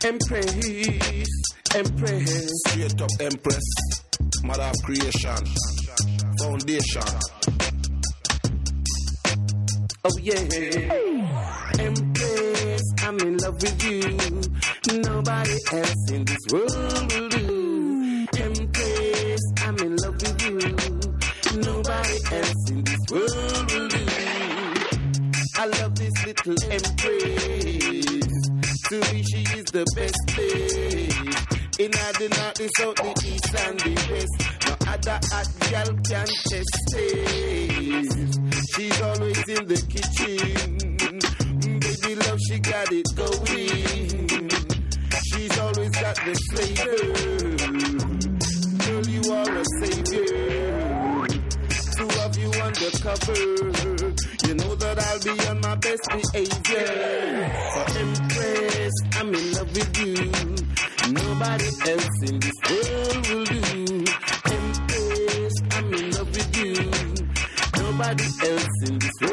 Empress, Empress, straight up Empress, mother of creation, foundation. Oh yeah, Empress, I'm in love with you. Nobody else in this world will do. Empress, I'm in love with you. Nobody else in this world will do. I love this little Empress. To me, she is the best babe. In the north, the south, the east, and the west. No other hot girl can test it. She's always in the kitchen. Baby love, she got it going. She's always got the flavor. Girl, you are a savior. Two of you undercover. You know that I'll be on my best behavior. For Empress, I'm in love with you. Nobody else in this world will do. Empress, I'm in love with you. Nobody else in this world